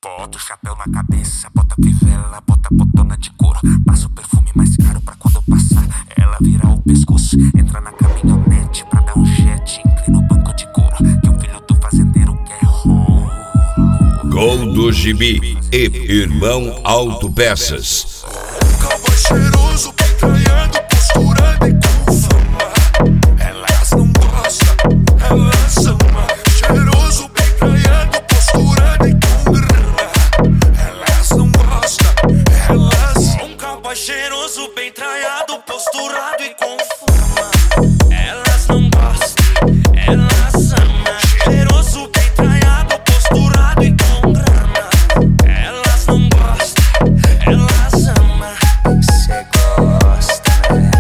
Bota o chapéu na cabeça, bota a fivela, bota a botona de couro. Passa o perfume mais caro pra quando eu passar ela virar o pescoço. Entra na caminhonete pra dar um jet, inclina o banco de couro, que o filho do fazendeiro quer rolo. Gol do Gibi e Irmão Autopeças. Cowboy cheiroso, picanhando, posturando e com fama. Elas não gostam, elas amam. Cheiroso, picanhando, posturando e com grana. Elas não gostam, elas amam. Cowboy cheiroso, bem traiado, posturado e com fama. Elas não gostam, elas amam. Cheiroso, bem traiado, posturado e com grana. Elas não gostam, elas amam. Cê gosta, né?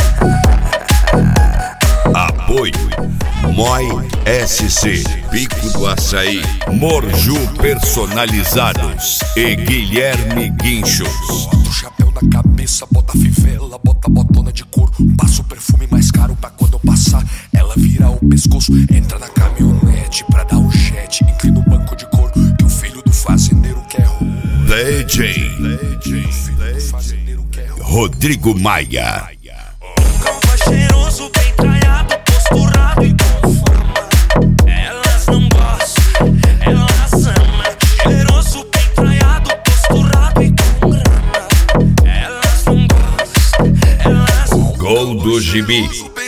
Apoio Moi SC, Pico do Açaí, Morju Personalizados e Guilherme Guinchos. Bota o chapéu na cabeça, bota a fivela, bota a botona de couro. Passa o perfume mais caro pra quando eu passar ela virar o pescoço. Entra na caminhonete pra dar um jet, inclina o banco de couro, que o filho do fazendeiro quer rolo. DJ Rodrigo Maia. Cowboy cheiroso, bem traiado, posturado e com fama. Elas não gostam, elas amam. Cheiroso, bem traiado, posturado e com grana. Elas não gostam, elas amam. Gol do Gibi